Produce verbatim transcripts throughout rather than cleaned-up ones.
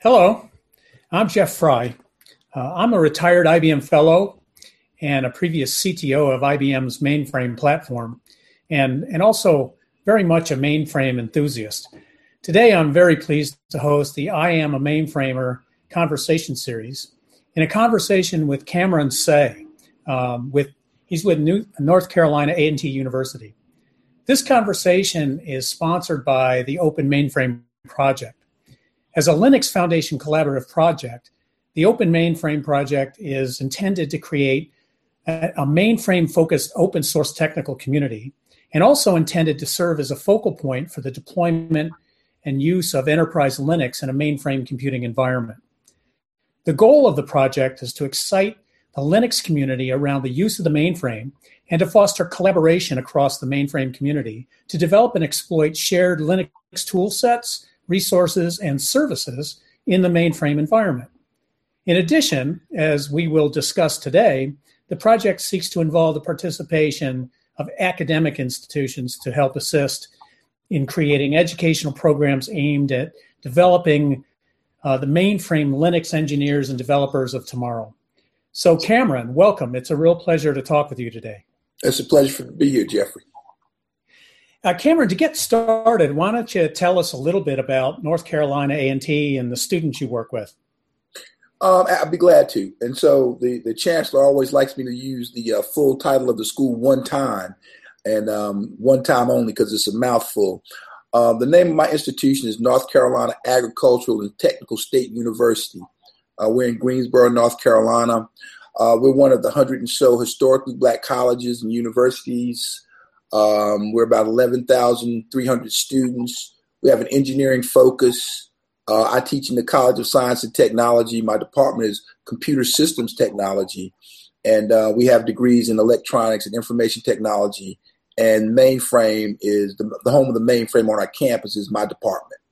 Hello, I'm Jeff Fry. Uh, I'm a retired I B M fellow and a previous C T O of I B M's mainframe platform, and, and also very much a mainframe enthusiast. Today, I'm very pleased to host the I Am a Mainframer conversation series in a conversation with Cameron Say. Um, with He's with New, North Carolina A and T University. This conversation is sponsored by the Open Mainframe Project. As a Linux Foundation collaborative project, the Open Mainframe Project is intended to create a, a mainframe-focused open source technical community, and also intended to serve as a focal point for the deployment and use of enterprise Linux in a mainframe computing environment. The goal of the project is to excite the Linux community around the use of the mainframe and to foster collaboration across the mainframe community to develop and exploit shared Linux tool sets, resources, and services in the mainframe environment. In addition, as we will discuss today, the project seeks to involve the participation of academic institutions to help assist in creating educational programs aimed at developing uh, the mainframe Linux engineers and developers of tomorrow. So Cameron, welcome. It's a real pleasure to talk with you today. It's a pleasure to be here, Jeffrey. Uh, Cameron, to get started, why don't you tell us a little bit about North Carolina A and T and the students you work with? Um, I'd be glad to. And so the, the chancellor always likes me to use the uh, full title of the school one time, and um, one time only because it's a mouthful. Uh, the name of my institution is North Carolina Agricultural and Technical State University. Uh, we're in Greensboro, North Carolina. Uh, we're one of the hundred and so historically black colleges and universities. Um, we're about eleven thousand three hundred students. We have an engineering focus. Uh, I teach in the College of Science and Technology. My department is Computer Systems Technology. And uh, we have degrees in electronics and information technology. And mainframe is the, the home of the mainframe on our campus is my department.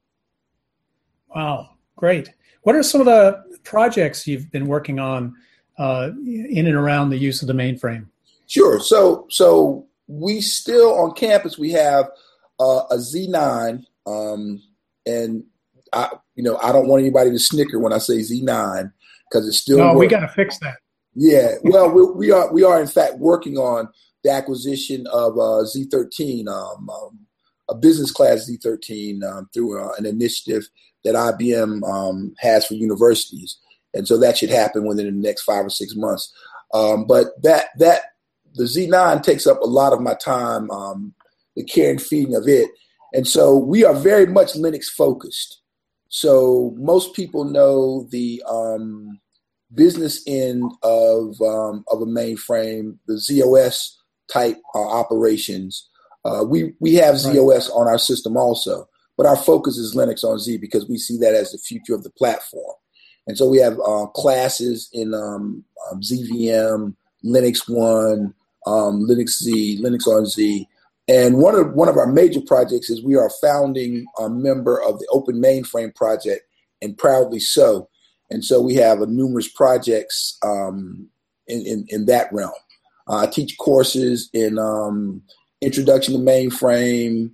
Wow, great. What are some of the projects you've been working on uh, in and around the use of the mainframe? Sure. So, so we still on campus, we have uh, a Z nine, um, and I, you know, I don't want anybody to snicker when I say Z nine because it's still. No, working. We got to fix that. Yeah. Well, we, we are we are in fact working on the acquisition of uh, Z thirteen, um, um, a business class Z thirteen um, through uh, an initiative that I B M um, has for universities, and so that should happen within the next five or six months. Um, but that that the Z nine takes up a lot of my time, um, the care and feeding of it, and so we are very much Linux focused. So most people know the um, business end of um, of a mainframe, the Z O S type uh, operations. Uh, we we have Z O S on our system also, but our focus is Linux on Z because we see that as the future of the platform. And so we have uh, classes in um, um, Z V M, Linux One, um, Linux Z, Linux on Z. And one of one of our major projects is we are a founding uh, member of the Open Mainframe Project, and proudly so. And so we have uh, numerous projects um, in, in, in that realm. Uh, I teach courses in um, Introduction to Mainframe,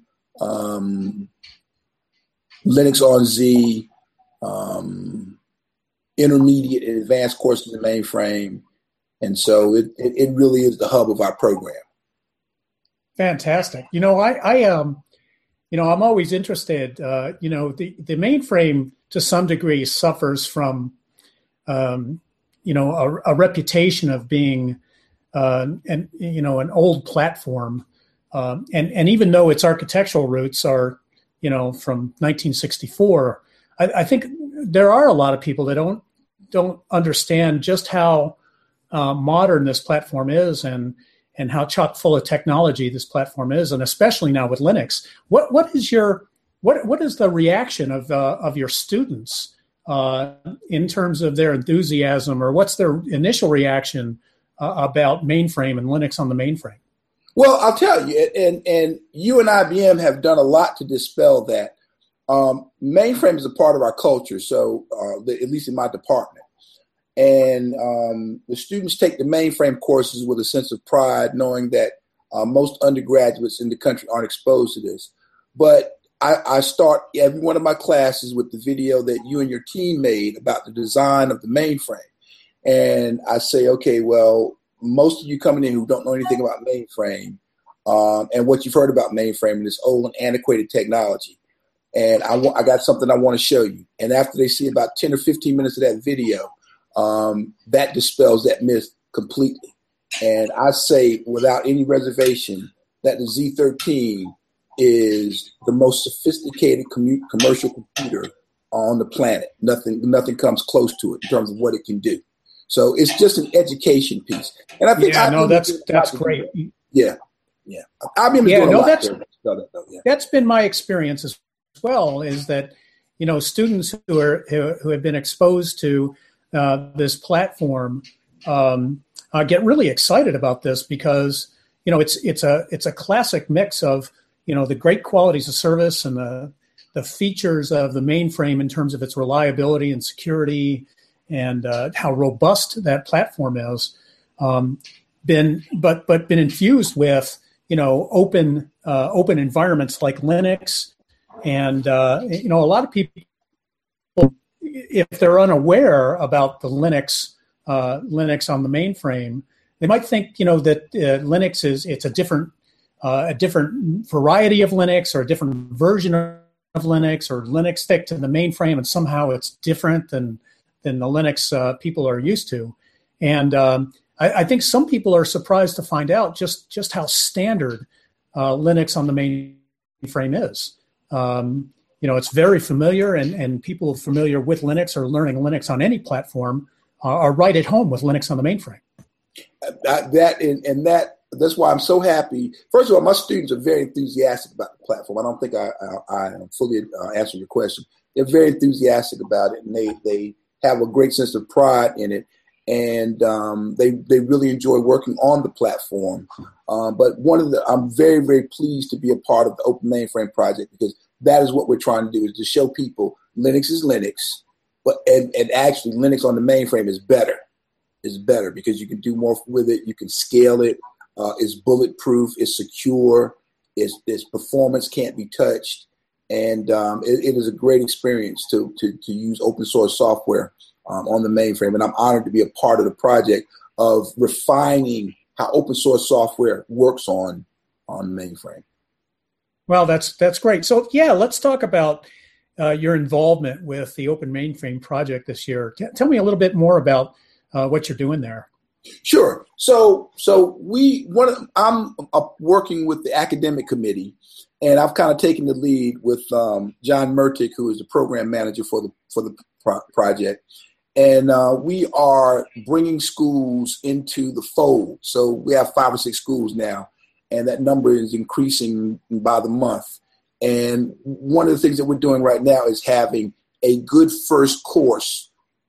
um, Linux on Z, um, intermediate and advanced courses in mainframe. And so it, it, it really is the hub of our program. Fantastic. You know, I, I um, you know, I'm always interested, uh, you know, the, the mainframe to some degree suffers from, um, you know, a, a reputation of being, uh, an, you know, an old platform. Um, and, and even though its architectural roots are, you know, from nineteen sixty-four, I, I think there are a lot of people that don't, don't understand just how uh, modern this platform is and, and how chock full of technology this platform is, and especially now with Linux. What what is your what what is the reaction of uh, of your students uh, in terms of their enthusiasm, or what's their initial reaction uh, about mainframe and Linux on the mainframe? Well, I'll tell you, and and you and I B M have done a lot to dispel that. Um, mainframe is a part of our culture, so uh, at least in my department. And um, the students take the mainframe courses with a sense of pride, knowing that uh, most undergraduates in the country aren't exposed to this. But I, I start every one of my classes with the video that you and your team made about the design of the mainframe. And I say, okay, well, most of you coming in who don't know anything about mainframe um, and what you've heard about mainframe and this old and antiquated technology. And I, w- I got something I want to show you. And after they see about ten or fifteen minutes of that video, um, that dispels that myth completely. And I say without any reservation that the Z thirteen is the most sophisticated commu- commercial computer on the planet. Nothing, nothing comes close to it in terms of what it can do. So it's just an education piece. And I think yeah, I no, that's that's great. That. Yeah, yeah. I mean, yeah, no, that's that, yeah. that's been my experience as well. Is that you know students who are who, who have been exposed to uh, this platform um, uh, get really excited about this because you know it's it's a it's a classic mix of you know the great qualities of service and the the features of the mainframe in terms of its reliability and security and uh, how robust that platform is, um, been but but been infused with you know open uh, open environments like Linux, and uh, you know a lot of people, if they're unaware about the Linux uh, Linux on the mainframe, they might think you know that uh, Linux is it's a different uh, a different variety of Linux or a different version of Linux, or Linux stick to the mainframe and somehow it's different than than the Linux uh, people are used to. And um, I, I think some people are surprised to find out just, just how standard uh, Linux on the mainframe is. Um, you know, it's very familiar, and, and people familiar with Linux or learning Linux on any platform uh, are right at home with Linux on the mainframe. That, that and, and that that's why I'm so happy. First of all, my students are very enthusiastic about the platform. I don't think I, I, I fully uh, answered your question. They're very enthusiastic about it, and they they have a great sense of pride in it, and um, they they really enjoy working on the platform. Um, but one of the I'm very very pleased to be a part of the Open Mainframe project, because that is what we're trying to do, is to show people Linux is Linux, but and, and actually Linux on the mainframe is better. Is better because you can do more with it. You can scale it. Uh, it's bulletproof. It's secure. Its its performance can't be touched. And um, it, it is a great experience to, to, to use open source software um, on the mainframe. And I'm honored to be a part of the project of refining how open source software works on, on the mainframe. Well, that's that's great. So, yeah, let's talk about uh, your involvement with the Open Mainframe project this year. T- tell me a little bit more about uh, what you're doing there. Sure. So, so we one of, I'm uh, working with the academic committee. And I've kind of taken the lead with um, John Mertick, who is the program manager for the for the pro- project. And uh, we are bringing schools into the fold. So we have five or six schools now, and that number is increasing by the month. And one of the things that we're doing right now is having a good first course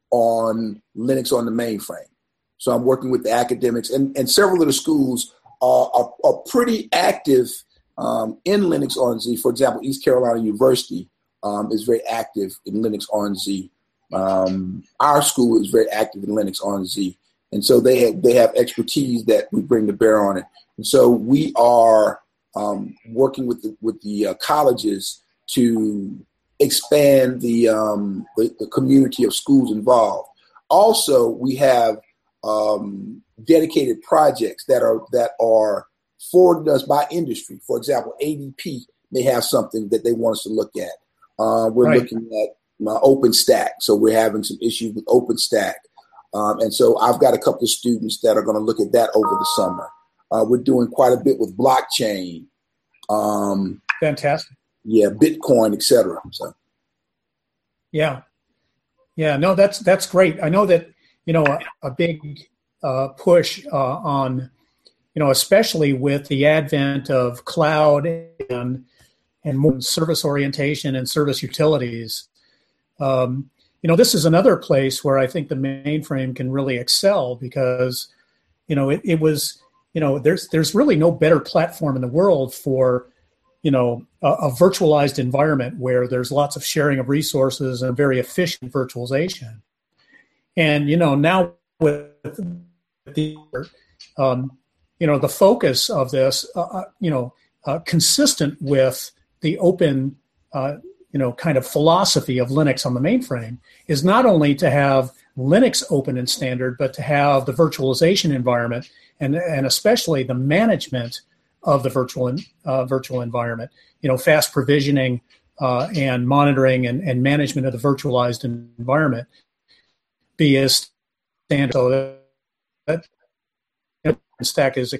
on Linux on the mainframe. So I'm working with the academics, and, and several of the schools are, are, are pretty active Um, in Linux on Z. For example, East Carolina University um, is very active in Linux on Z. Um, our school is very active in Linux on Z. And so they have, they have expertise that we bring to bear on it. And so we are um, working with the, with the uh, colleges to expand the, um, the, the community of schools involved. Also, we have um, dedicated projects that are that are forwarded us by industry. For example, A D P may have something that they want us to look at. Uh, we're right. looking at uh, OpenStack. So we're having some issues with OpenStack. Um, and so I've got a couple of students that are going to look at that over the summer. Uh, we're doing quite a bit with blockchain. Um, Fantastic. Yeah, Bitcoin, et cetera. So. Yeah. Yeah, no, that's that's great. I know that, you know, a, a big uh, push uh, on you know, especially with the advent of cloud and and more service orientation and service utilities. Um, you know, this is another place where I think the mainframe can really excel because, you know, it, it was, you know, there's there's really no better platform in the world for, you know, a, a virtualized environment where there's lots of sharing of resources and very efficient virtualization. And, you know, now with the, um, you know, the focus of this, uh, you know, uh, consistent with the open uh, you know, kind of philosophy of Linux on the mainframe is not only to have Linux open and standard, but to have the virtualization environment and and especially the management of the virtual uh, virtual environment. You know, fast provisioning uh, and monitoring and, and management of the virtualized environment be as standard. So that, that stack is.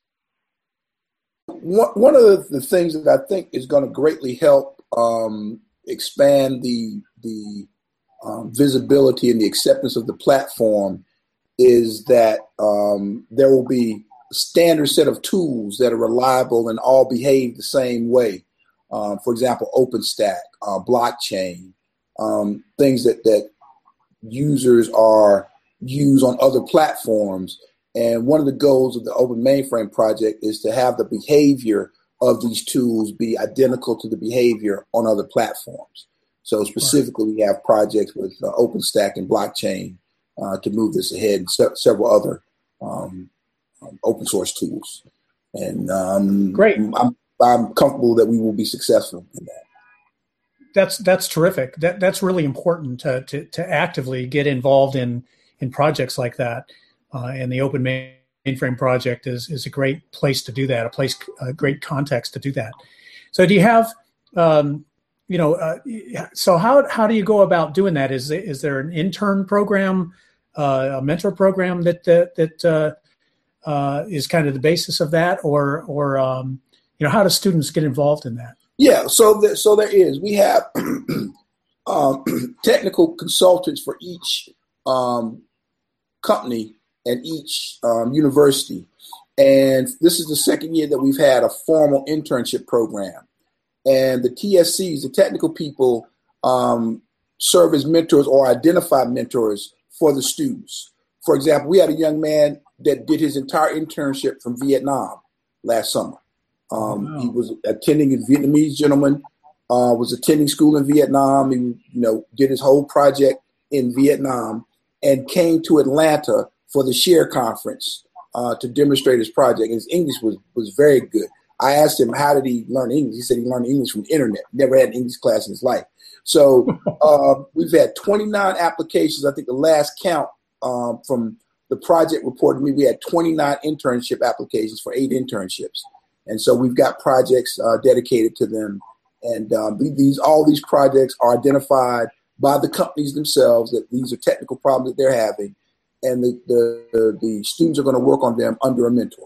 One of the, the things that I think is going to greatly help um, expand the the um, visibility and the acceptance of the platform is that um, there will be a standard set of tools that are reliable and all behave the same way. Um, for example, OpenStack, uh, blockchain, um, things that, that users are use on other platforms. And one of the goals of the Open Mainframe project is to have the behavior of these tools be identical to the behavior on other platforms. So specifically, we have projects with uh, OpenStack and blockchain uh, to move this ahead, and se- several other um, um, open source tools. And um, great, I'm, I'm comfortable that we will be successful in that. That's that's terrific. That that's really important to to, to actively get involved in in projects like that. Uh, and the Open Mainframe project is is a great place to do that, a place, a great context to do that. So do you have, um, you know, uh, so how how do you go about doing that? Is is there an intern program, uh, a mentor program that that, that uh, uh, is kind of the basis of that, or or um, you know, how do students get involved in that? Yeah, so there, so there is. We have um, technical consultants for each um, company and each um, university. And this is the second year that we've had a formal internship program. And the T S Cs, the technical people, um, serve as mentors or identify mentors for the students. For example, we had a young man that did his entire internship from Vietnam last summer. Um, wow. He was attending, a Vietnamese gentleman, uh, was attending school in Vietnam. He, you know, did his whole project in Vietnam and came to Atlanta for the SHARE conference uh, to demonstrate his project. His English was, was very good. I asked him, how did he learn English? He said he learned English from the internet. Never had an English class in his life. So uh, we've had twenty-nine applications. I think the last count um, from the project report to me, we had twenty-nine internship applications for eight internships. And so we've got projects uh, dedicated to them. And um, these all these projects are identified by the companies themselves that these are technical problems that they're having. And the, the, the, the students are going to work on them under a mentor.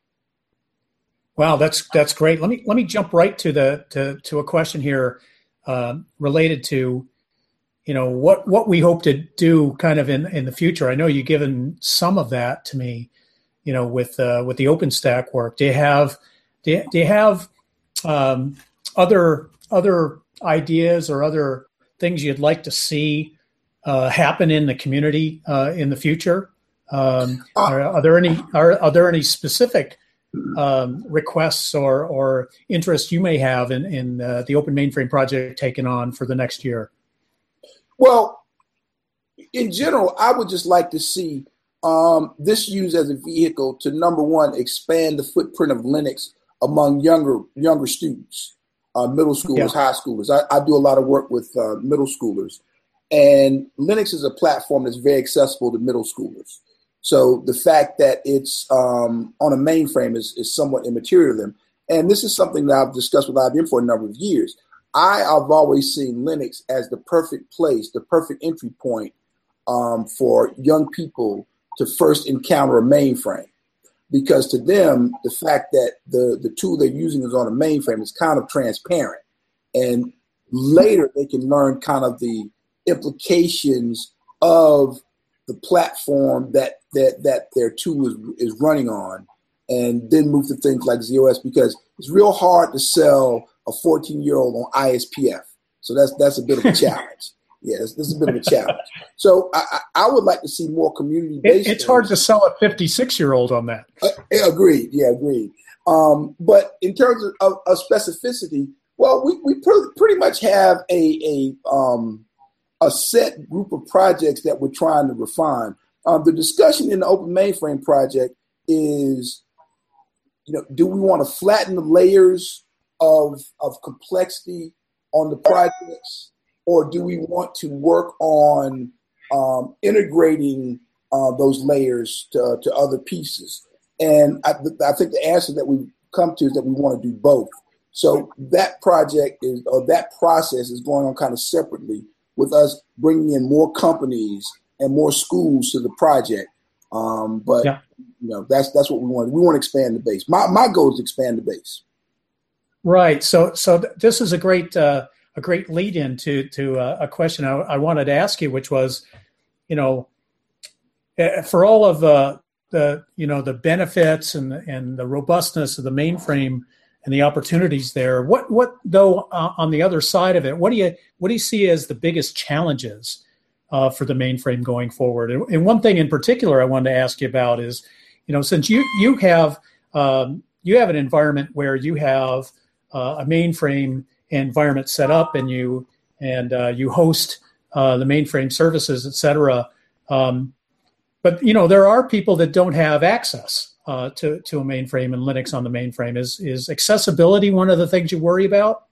Wow, that's that's great. Let me let me jump right to the to, to a question here uh, related to, you know, what what we hope to do kind of in, in the future. I know you've given some of that to me, you know, with uh, with the OpenStack work. Do you have do you, do you have um, other other ideas or other things you'd like to see Uh, happen in the community uh, in the future? Um, are, are there any are, are there any specific um, requests or or interests you may have in in uh, the Open Mainframe project taken on for the next year? Well, in general, I would just like to see um, this used as a vehicle to, number one, expand the footprint of Linux among younger younger students, uh, middle schoolers, yeah. high schoolers. I, I do a lot of work with uh, middle schoolers. And Linux is a platform that's very accessible to middle schoolers. So the fact that it's um, on a mainframe is, is somewhat immaterial to them. And this is something that I've discussed with I B M for a number of years. I have always seen Linux as the perfect place, the perfect entry point um, for young people to first encounter a mainframe. Because to them, the fact that the, the tool they're using is on a mainframe is kind of transparent. And later they can learn kind of the implications of the platform that that that their tool is, is running on, and then move to things like Z O S, because it's real hard to sell a fourteen-year-old on I S P F. So that's that's a bit of a challenge. Yeah, this, this is a bit of a challenge. So I, I would like to see more community-based. It, it's hard to sell a fifty-six-year-old on that. Uh, agreed. Yeah, agreed. Um, but in terms of, of, of specificity, well, we we pr- pretty much have a a um, a set group of projects that we're trying to refine. Um, the discussion in the Open Mainframe project is, you know, do we want to flatten the layers of of complexity on the projects, or do we want to work on um, integrating uh, those layers to, to other pieces? And I, I think the answer that we come to is that we want to do both. So that project is, or that process is going on kind of separately, with us bringing in more companies and more schools to the project. Um, but yeah. you know, that's that's what we want. We want to expand the base. My my goal is to expand the base. Right. So so th- this is a great uh, a great lead in to to uh, a question I, I wanted to ask you, which was, you know, for all of the the you know the benefits and and the robustness of the mainframe and the opportunities there, what what though uh, on the other side of it, what do you what do you see as the biggest challenges uh, for the mainframe going forward? And, and one thing in particular I wanted to ask you about is, you know, since you you have um, you have an environment where you have uh, a mainframe environment set up, and you and uh, you host uh, the mainframe services, et cetera. Um, but you know, there are people that don't have access Uh, to, to a mainframe and Linux on the mainframe. Is is accessibility one of the things you worry about?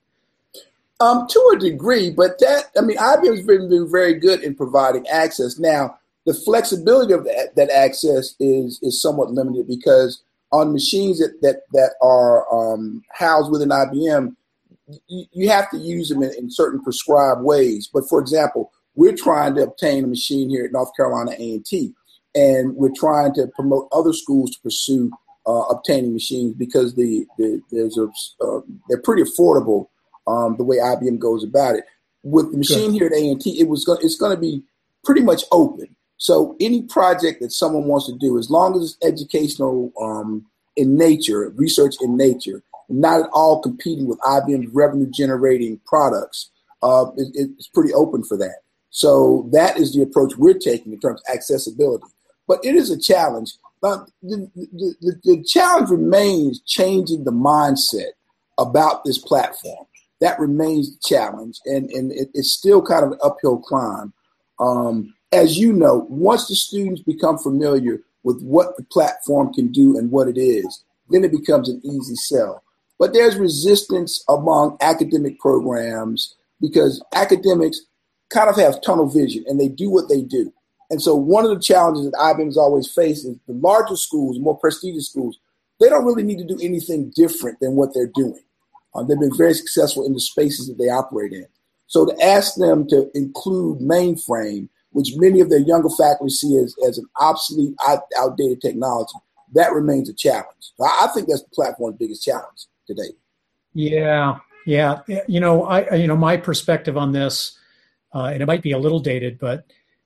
Um, to a degree, but that, I mean, I B M's been, been very good in providing access. Now, the flexibility of that, that access is is somewhat limited, because on machines that that, that are um, housed within I B M, you, you have to use them in, in certain prescribed ways. But for example, we're trying to obtain a machine here at North Carolina A and T. And we're trying to promote other schools to pursue uh, obtaining machines, because the, the there's a uh, they're pretty affordable um, the way I B M goes about it. With the machine Good. Here at A and T, it was go- it's going to be pretty much open. So any project that someone wants to do, as long as it's educational um, in nature, research in nature, not at all competing with I B M's revenue generating products, uh, it, it's pretty open for that. So that is the approach we're taking in terms of accessibility. But it is a challenge. Uh, the, the, the, the challenge remains changing the mindset about this platform. That remains the challenge, and, and it, it's still kind of an uphill climb. Um, as you know, once the students become familiar with what the platform can do and what it is, then it becomes an easy sell. But there's resistance among academic programs, because academics kind of have tunnel vision and they do what they do. And so one of the challenges that I B M has always faced is the larger schools, more prestigious schools, they don't really need to do anything different than what they're doing. Uh, they've been very successful in the spaces that they operate in. So to ask them to include mainframe, which many of their younger faculty see as, as an obsolete, out, outdated technology, that remains a challenge. I, I think that's the platform's biggest challenge today. Yeah, yeah. You know, I you know my perspective on this, uh, and it might be a little dated, but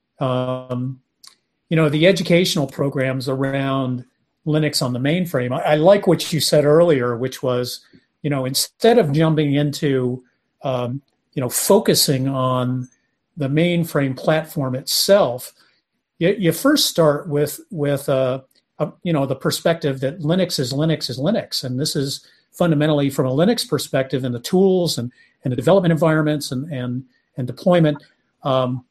Um, you know, the educational programs around Linux on the mainframe, I, I like what you said earlier, which was, you know, instead of jumping into, um, you know, focusing on the mainframe platform itself, you, you first start with, with uh, a, you know, the perspective that Linux is Linux is Linux. And this is fundamentally from a Linux perspective, and the tools and, and the development environments and, and, and deployment. Um,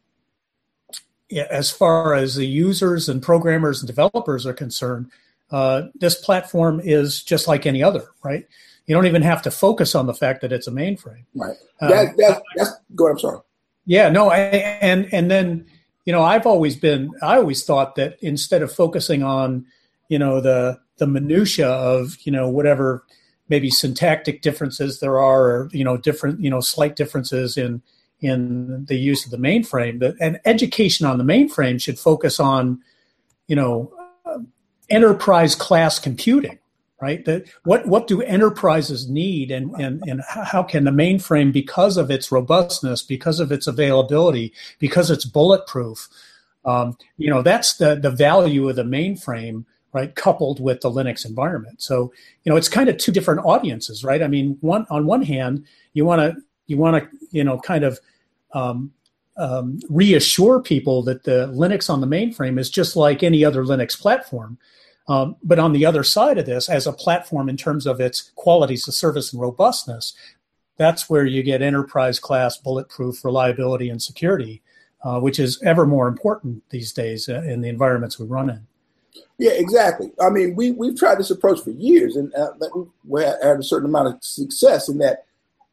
As far as the users and programmers and developers are concerned, uh, this platform is just like any other, right? You don't even have to focus on the fact that it's a mainframe. Right. That, um, that, that's go ahead. I'm sorry. Yeah, no, I, and and then you know I've always been I always thought that instead of focusing on you know the the minutia of you know whatever maybe syntactic differences there are, or you know different you know slight differences in. in the use of the mainframe, that and education on the mainframe should focus on, you know, uh, enterprise class computing, right? That what what do enterprises need, and and and how can the mainframe, because of its robustness, because of its availability, because it's bulletproof, um, you know, that's the the value of the mainframe, right? Coupled with the Linux environment. So you know, it's kind of two different audiences, right? I mean, one on one hand, you want to you want to you know kind of Um, um, reassure people that the Linux on the mainframe is just like any other Linux platform. Um, but on the other side of this, as a platform in terms of its qualities of service and robustness, that's where you get enterprise class bulletproof reliability and security, uh, which is ever more important these days uh, in the environments we run in. Yeah, exactly. I mean, we, we've tried this approach for years, and uh, we had a certain amount of success in that.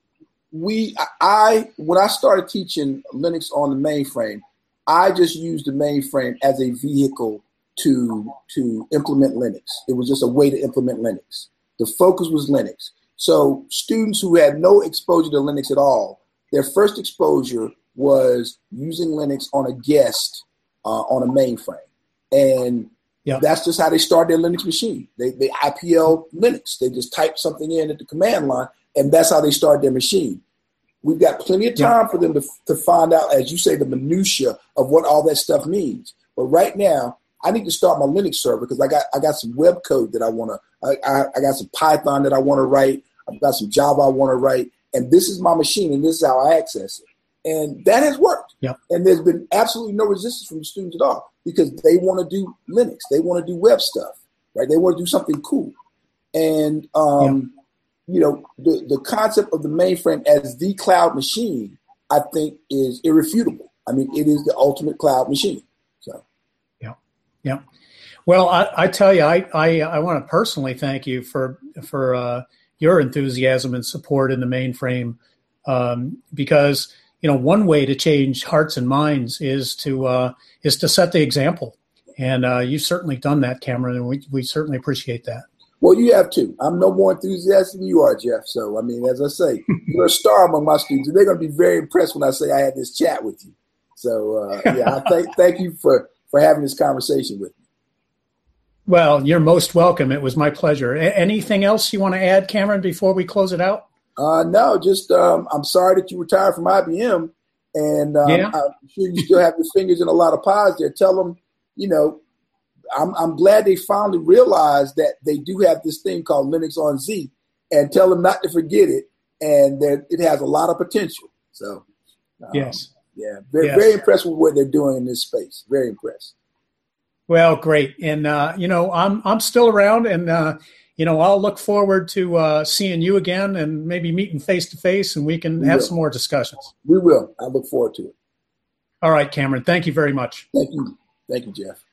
we, I, when I started teaching Linux on the mainframe, I just used the mainframe as a vehicle to to implement Linux. It was just a way to implement Linux. The focus was Linux. So students who had no exposure to Linux at all, their first exposure was using Linux on a guest uh, on a mainframe. And yep. that's just how they start their Linux machine. They, they I P L Linux. They just type something in at the command line, and that's how they start their machine. We've got plenty of time yep. for them to, to find out, as you say, the minutia of what all that stuff means. But right now, I need to start my Linux server because I got I got some web code that I want to, I, I, I got some Python that I want to write. I've got some Java I want to write. And this is my machine, and this is how I access it. And that has worked. Yep. And there's been absolutely no resistance from the students at all because they want to do Linux. They want to do web stuff, right? They want to do something cool. And, um, yep. you know, the, the concept of the mainframe as the cloud machine, I think, is irrefutable. I mean, it is the ultimate cloud machine. So, yeah, yeah. Well, I, I tell you, I, I, I want to personally thank you for for uh, your enthusiasm and support in the mainframe, um, because you know one way to change hearts and minds is to uh, is to set the example, and uh, you've certainly done that, Cameron, and we we certainly appreciate that. Well, you have too. I'm no more enthusiastic than you are, Jeff. So, I mean, as I say, you're a star among my students, and they're going to be very impressed when I say I had this chat with you. So, uh, yeah, I thank thank you for, for having this conversation with me. Well, you're most welcome. It was my pleasure. A- anything else you want to add, Cameron, before we close it out? Uh, no, just um, I'm sorry that you retired from I B M, and um, yeah. I'm sure you still have your fingers in a lot of pies there. Tell them, you know, I'm, I'm glad they finally realized that they do have this thing called Linux on Z, and tell them not to forget it, and that it has a lot of potential. So, um, yes, yeah, very, yes. very impressed with what they're doing in this space. Very impressed. Well, great, and uh, you know, I'm I'm still around, and uh, you know, I'll look forward to uh, seeing you again, and maybe meeting face to face, and we can we have will. some more discussions. We will. I look forward to it. All right, Cameron. Thank you very much. Thank you. Thank you, Jeff.